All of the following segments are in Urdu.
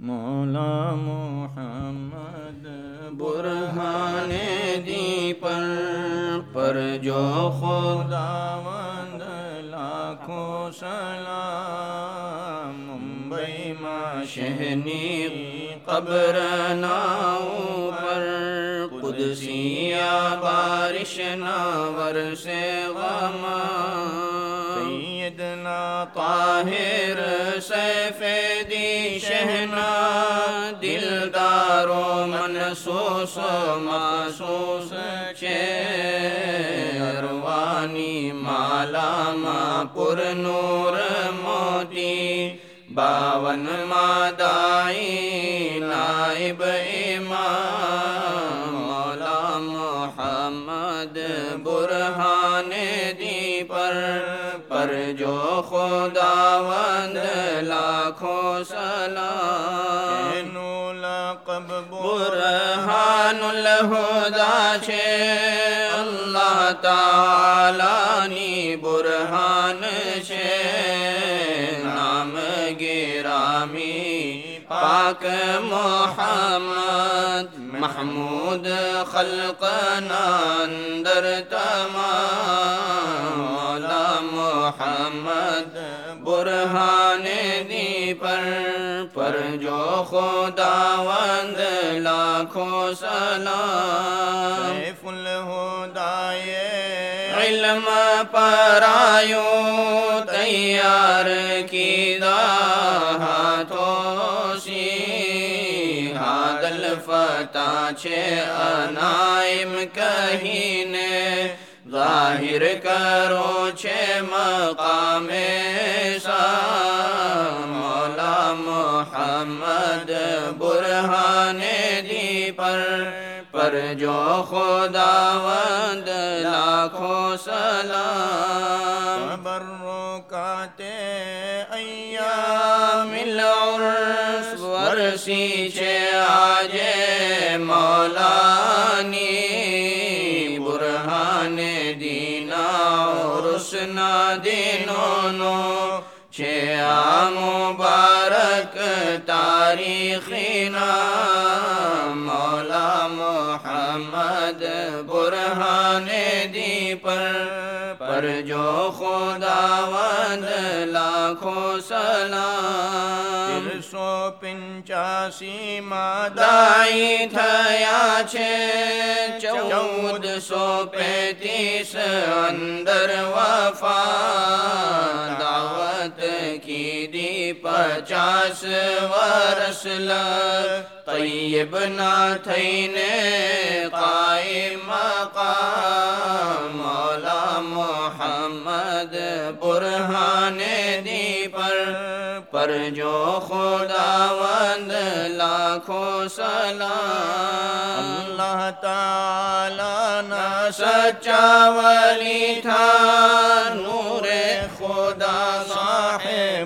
مولا محمد برہان دی پر جو خداوند لاکھوں سلام ممبئی ماں شہنی قبر ناؤ پر قدسیہ بارش ناور سے غما سیدنا طاہر سیف دی شہنا دلدار و منسوس محسوس چھے اروانی مالا ما پر نور موتی 52 مادائی نائب امام مولا محمد برہان دی پر جو خداوند لاکھوں سلام لقب برہان الہدا چھے اللہ تعالی نی برہان چھے نام گرامی پاک محمد محمود خلق اندر تمام مولا محمد برہان دی پر جو خداوند لاکھوں سلام سیف الہدائے علم پرایو تیار کی ہاتھوں سی ہاد الفتح چھے انائم کہینے ظاہر کرو چھے مقام سا مولا محمد برہان دی پر جو خداوند لاکھوں سلام تبرکات ایام العرس ورسی چھے آجے مولانی برہان دینا عرسنا دینونو چھے مبارک تاریخینا مولا محمد برہان دی پر جو خداوند لاکھوں سلام 385 مادائی دائی تھیا چھے 1435 اندر وفات دعوت کی دی 50 ورس لگ طیب نہ تھینے قائم مقام مولا محمد برہان دی پر جو خداوند لاکھوں سلام اللہ تعالیٰ نہ سچا ولی تھا نور خدا صاحب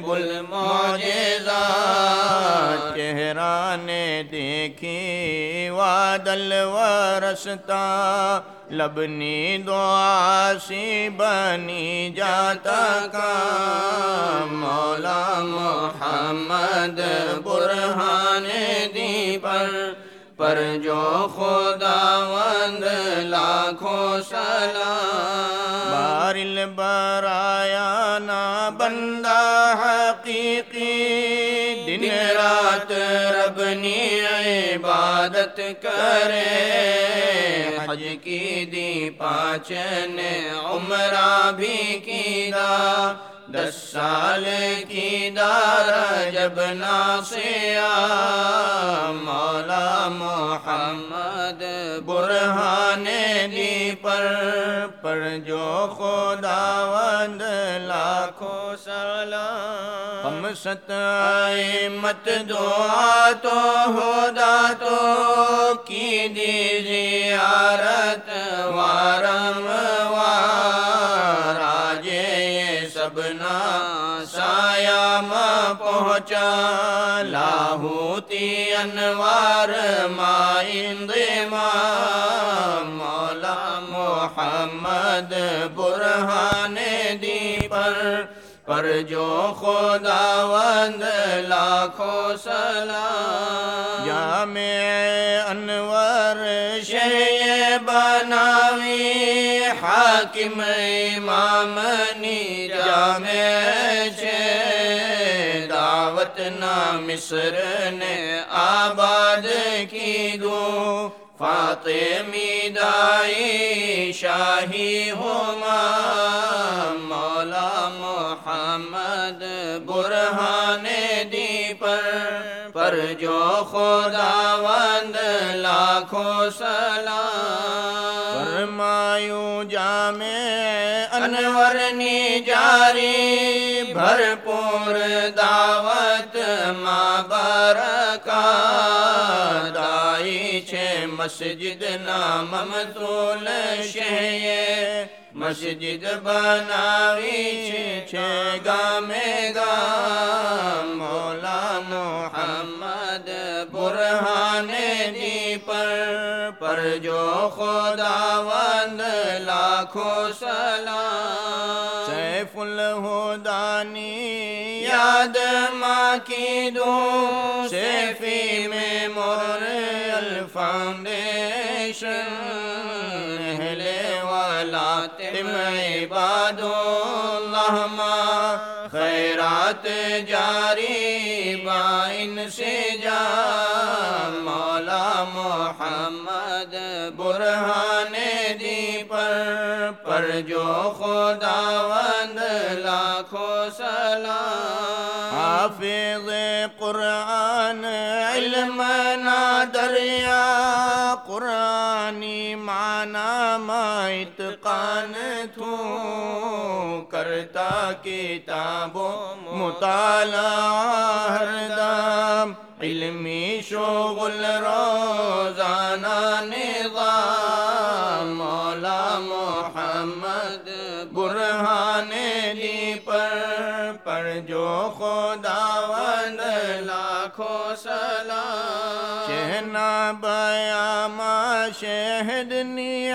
المعجزات چہرہ نے دیکھی وعدل ورستا لبنی دعا سی بنی جاتا کا مولا محمد برہان دی پر جو خداوند لاکھوں سلام بار البرایا نا بندہ حقیقی دن رات ربنی عبادت کرے حج کی دی 5 نے عمرہ بھی کیدا 10 سال کی رجب ناسیام مولا محمد برہان دی پر جو خداوند لاکھوں سلام ہم ستائمت دعا تو خدا تو کی دی زیارت وارم وار آجے یہ سبنا سایہ میں پہنچا لاہوتی انوار مائند مولا محمد برہان دی پر جو خداوند لاکھوں سلام جامع انور شہ بناوی حاکم امام نی جامع چھے دعوت نا مصر نے آباد کی دو فاطمی دائی شاہی ہما مولا محمد برہان دی پر جو خداوند لاکھوں سلام فرمایوں جامع انور نی جاری بھرپور دعوت ماں برکا دائی چھے مسجد نامم طول شہیے مسجد بناوی چھے گامے گام مولا محمد برہان دی پر جو خداوند لاکھوں سلام سیف الہدانی یاد ماں کی دو سیفی میں موریل فاؤنڈیشن اہل ولاتم عباد اللہ ماں خیرات جاری بائن سے جا مولا محمد برہان دی پر جو خداوند لاکھوں سلام حافظ قرآن علم نا دریا قرآنی معنی ما اتقان تھو کرتا کتابوں مطالعہ ہر دم علمی شغل روزانہ نظام مولا محمد برہان دی پر جو خداوند لاکھوں سلام شہنا بیاما شہدنی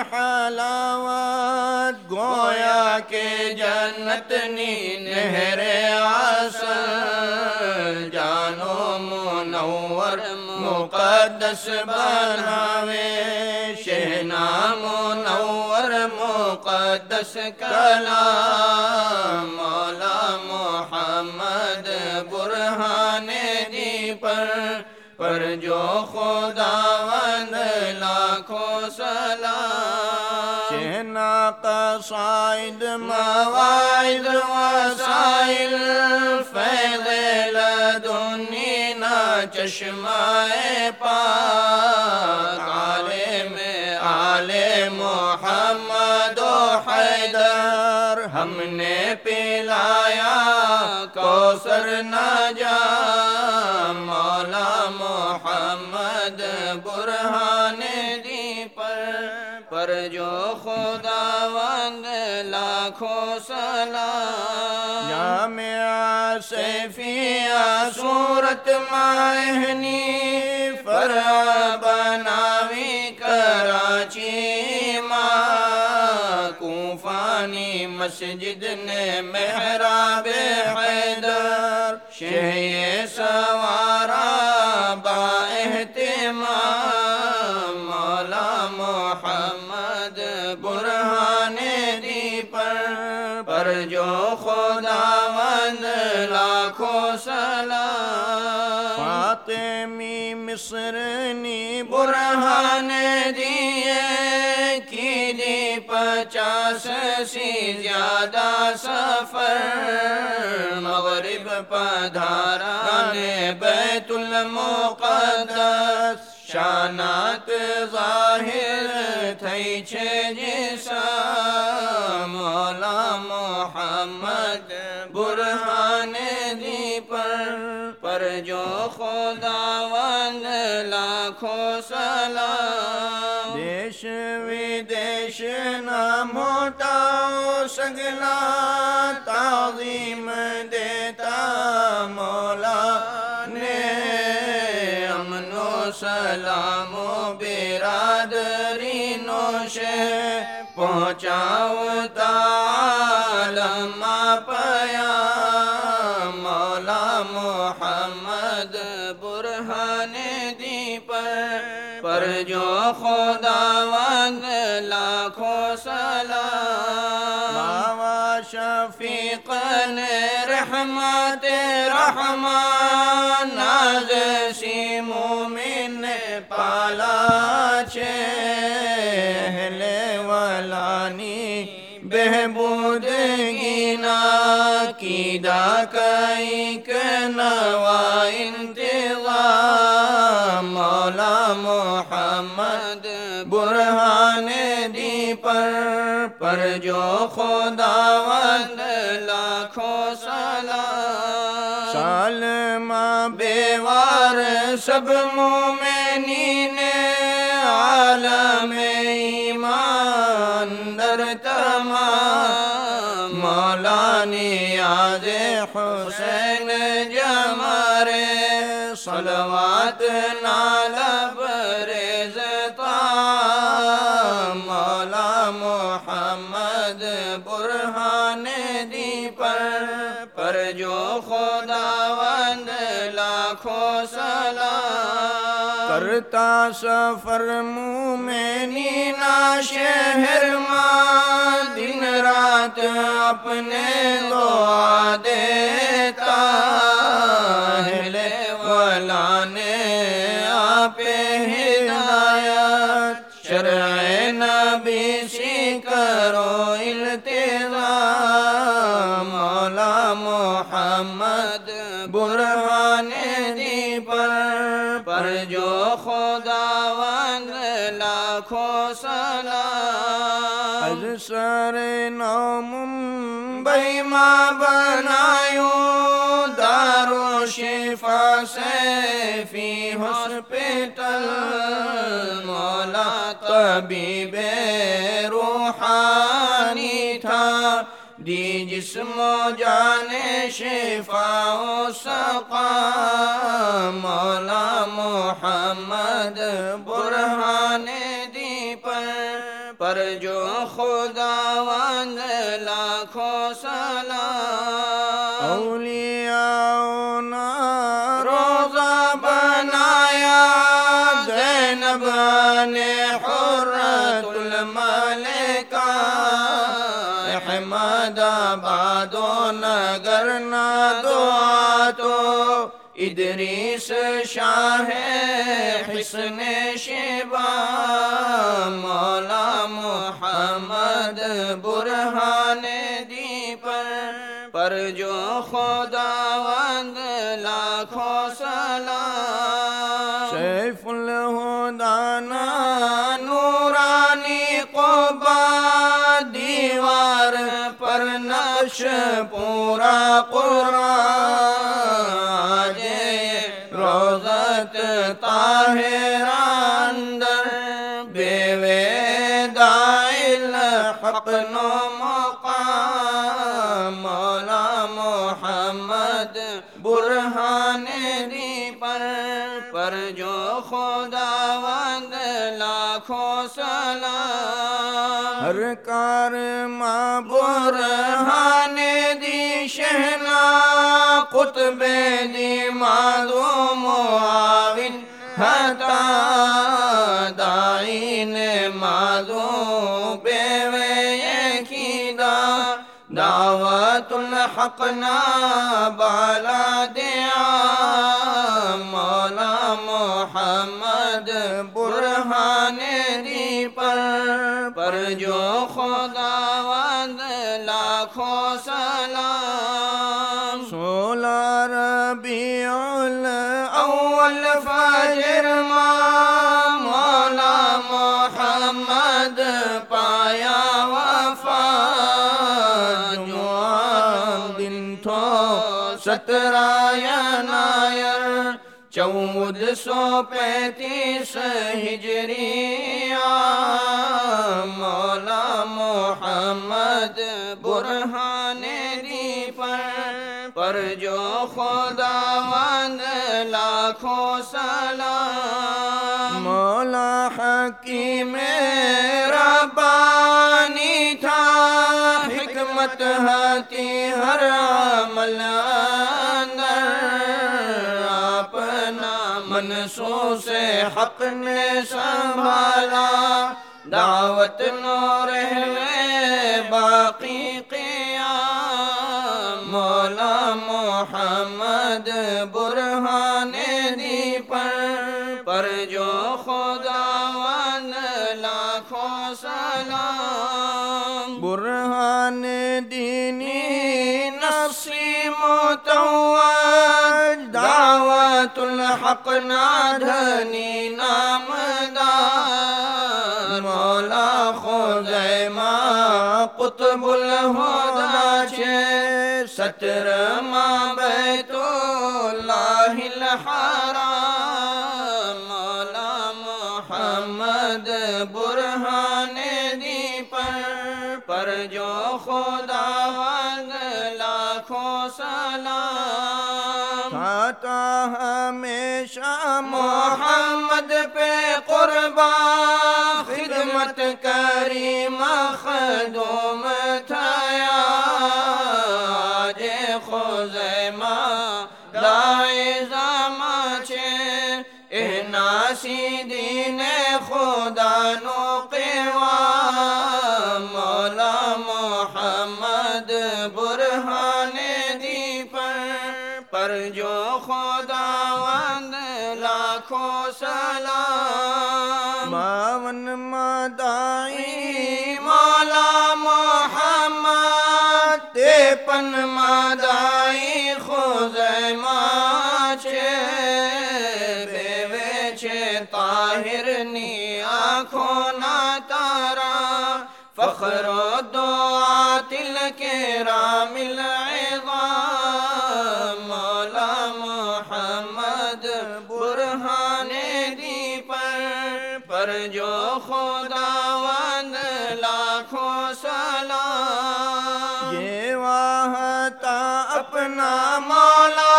حلاوت گویا کہ جنت نی نہر عسل جانو منور مقدس بناوے شہنا منور مقدس کلام مولا محمد برہان دی پر جو خداوند لاکھوں سلام شہنا قصائد مواعظ وسائل فیض لدنی نا چشمہ پاک عالم آل محمد و حیدر ہم نے پلایا کوثر نجا مولا محمد برہان دی پر جو خداوند لاکھوں سلام جامع سیفیہ صورت ماہنی فرع بناوی کراچی ماں کوفانی مسجد نے محراب حیدر شہ سوارا با اہتمام مولا محمد برہان دی پر جو خداوند لاکھوں سلام فاطمی مصرنی برہان دیے کی دی 50 سے زیادہ سفر مغرب پدھاران بیت المقدس شانات ظاہر تھئی چھے جسا مولا محمد برہان دی پر جو خداوند لاکھوں سلام دیش ودیش نہ موٹا سگلا تعظیم دیتا مولا نے امن و سلام و برادری نوش پہنچاؤتا عالم پیام مولا محمد برہان دی پر جو خداوند لاکھوں سلام بابا شفیق رحمت رحمان ناز سی مومن پالا چھے اہل ولانی بہبود گینا کیدا کئی کنوا انتظام مولا محمد برہان دی پر جو خداوند لاکھوں سلام سالما بیوار سب مومنین عالم ایمان در تمام مولا نیاز حسین جمار صلوات نال بریز طام مولا محمد برہان دی پر جو خداوند لاکھوں سلام کرتا سفر مومنین شہر ماں دن رات اپنے دعا دیتا اہل ولانے آپ ہدایت شرع نبی سی کرو التزام مولا محمد برہان دی پر جو خداوند لاکھوں سلام از سر نو ممبئی ماں بنایوں دارو شفا سیفی ہاسپٹل مولا طبیب روحانی تھا دی جسم و جان شفا و سقا مولا محمد برہان دی پر جو خداوند لاکھوں سلام اولیاء روزہ بنایا زینب نے حرۃ الملکہ احمد آباد و نگر نہ دعا تو ادریس شاہ حسن شیبہ مولا محمد برہان دی پر جو خداوند لاکھوں سلام سیف الہدی نورانی قبا دیوار پر نقش پورا قرآن روضت طاہر اندر بے ویدائی الحق نو مقام مولا محمد برہان دی پر جو خداوند لاکھوں سلام ہر کار ماں برہان دی شہنا قطب دی معلوم معاون حتا دائین معلوم بے ویکیدہ دعوت الحق نا بالا دیا مولا محمد برہان دی پر جو خداوند لاکھوں سلام 16 ربیع اول فجر ماں مولا محمد پایا وفات جمعہ دن تھو 17 ینایر 1435 ہجری مولا محمد برہان دی پر پر جو خداوند لاکھوں سلام مولا حکیم ربانی تھا حکمت ہاتھی ہر عمل اندر اپنا منصوص حق نے سنبھالا دعوت نور ہوئے باقی قیام مولا محمد برہان دی پر جو خداوند لاکھوں سلام برہان دینی نفسی متوج دعوت الحق نادھنی نامدار مولا خزیمہ قطب الہدی چھے ستر ماں بیت اللہ الحرام مولا محمد برہان دی پر جو خداوند لاکھوں سلام تھا ہمیشہ محمد پہ قربان خدمت کری مخدوم تھیا آج خزیمہ داعی زمان چھے احناسی دین خدا نو قوام مولا محمد برہان دی پر جو خداوند لاکھوں سلام 52 مدائی مولا محمد 53 مدائی خزیمہ چھے بیوے چھے طاہر نی آنکھوں نا تارا فخر و دعات الکرام العظام مولا محمد برہان دی پر جو خداوند لاکھوں سلام یہ واہتا اپنا مولا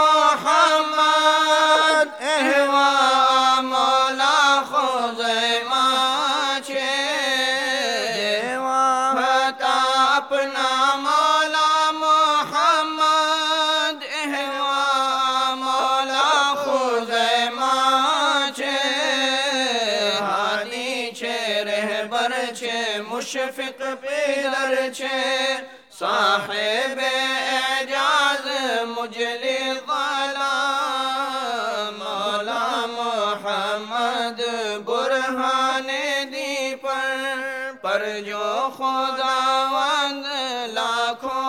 محمد احوا مولا خزیمہ چھے یہ واہتا اپنا مولا محمد احوا مولا خزیمہ چھے ہادی چھے رہبر چھے مشفق پیدر چھے صاحب اعجاز مجلی ظلام مولا محمد برہان دی پر جو خداوند لاکھوں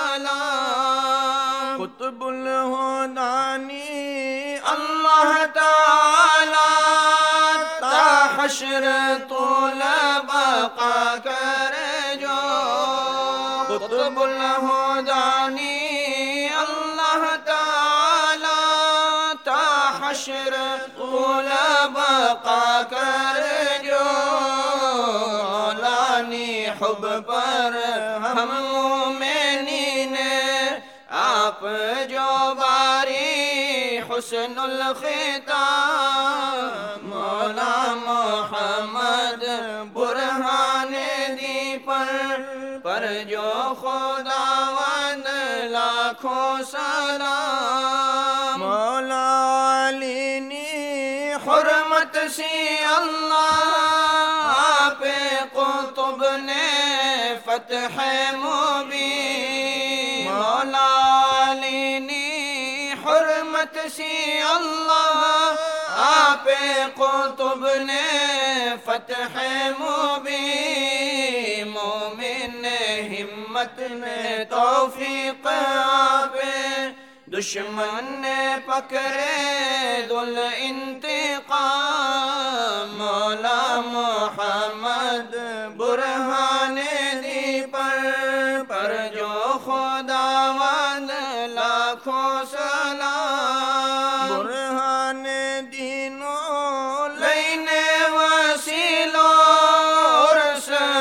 سلام قطب الہدانی اللہ تعالی تا حشر طول بقا کرے جو قطب الہدانی اللہ تعالی تا حشر طول بقا کرے جو مولانی حب پر ہم مومنین آپ جو باری حسن الختام مولا محمد برہان دی پر جو خداوند لاکھوں سلام مولا علی نی حرمت سی اللہ آپ قطب نے فتح مبین مولا علی نی حرمت سی اللہ آپ قطب نے فتح مبین مومن ہمت نے توفیق آپ دشمن نے پکڑے ذل انتقام مولا محمد برہان دی پر جو خداوند لاکھوں سلام برہان دینوں لینے وسیلوں اور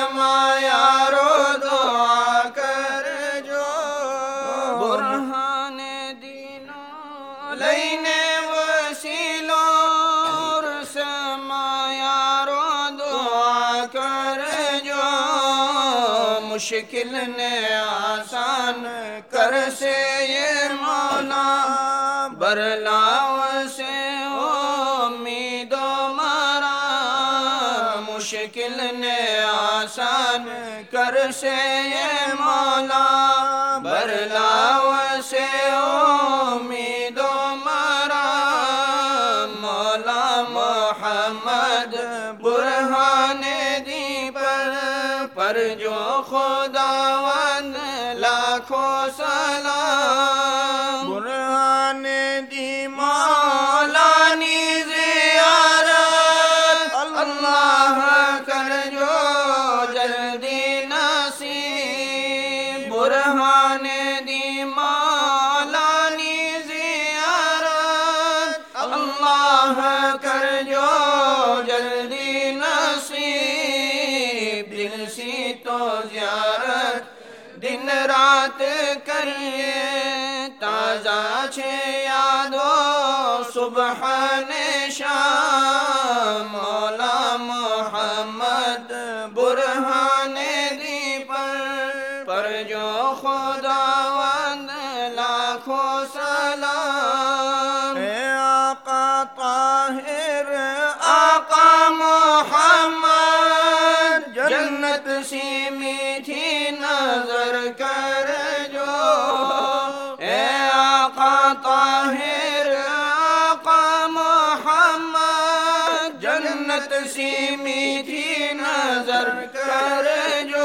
سمایا رو دعا کر جو برہان مشکل نے آسان کر سے یہ مولا برلاؤ سے امید مرا مشکل نے آسان کر سے یہ مولا برلاؤ سے امید مرا مولا محمد برہان دی پر جو خداوند لاکھوں سلام برہان دی مولانی زیارت اللہ کر جو جلدی نصیب برہان دی مولانی زیارت اللہ کر جو جلدی نصیب دل سی تو زیارت دن رات کریے تازہ چھے یادو سبحان شام مولا محمد برہان دی پر جو خداوند لاکھوں سلام اے آقا طاہر آقا محمد جنت سی میٹھی نظر کر جو اے آقا طاہر آقا محمد جنت سی میٹھی نظر کر جو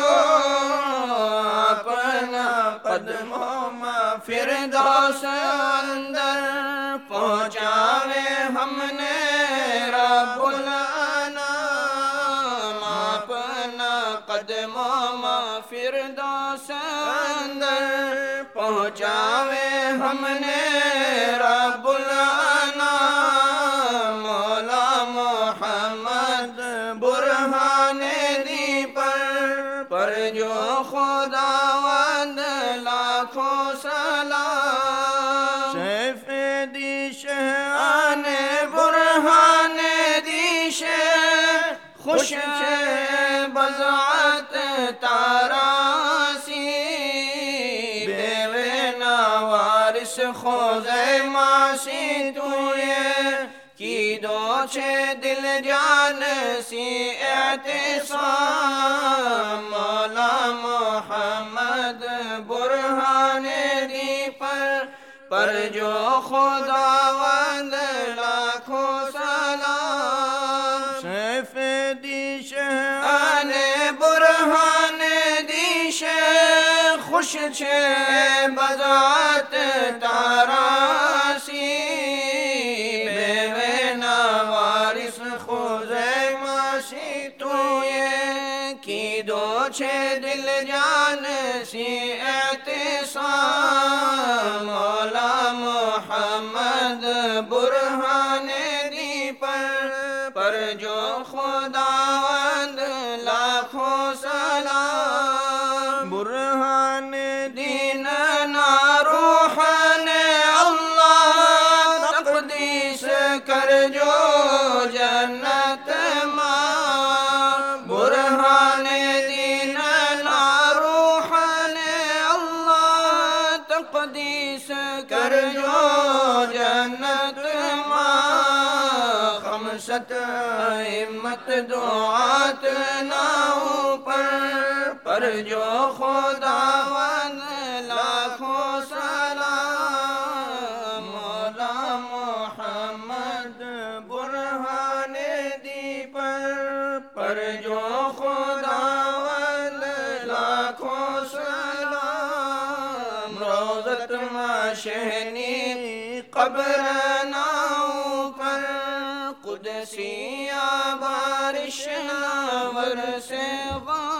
اپنا قدموں میں فردوس اندر پہنچاوے ہم نے رب الانام اپنا قدموں میں فردوس اندر پہنچاوے ہم نے رب الانام مولا محمد برہان دی پر جو خداوند لاکھوں سلام سیف دی شہان برہان دی شہ خوش چھے بزعت تاراسی بیوے نوارس خوزے ماسی توئے کی دو چھے دل جان سی اعتصام مولا محمد برہان دی پر جو خداوند لاکھوں سلام سیف دی شہان برہان دی شہ خوش چھے بذات تاراسی بیوے نوارس خوزے ماسی توئے کی دو چھے دل جان سی اعتصام مولا محمد برہان دی پر جو خداوند لاکھوں سلام برہان دین نا روحان اللہ تقدیس کر جو جنت ماں برہان دین نا روحان اللہ تقدیس کر جو جنت ماں خمسط ائمت دعات ناؤ پر جو خداوند لاکھوں سلام مولا محمد برہان دی پر جو خداوند لاکھوں سلام روضت مشہنی قبر ناؤ پر قدسی بارش ناور سے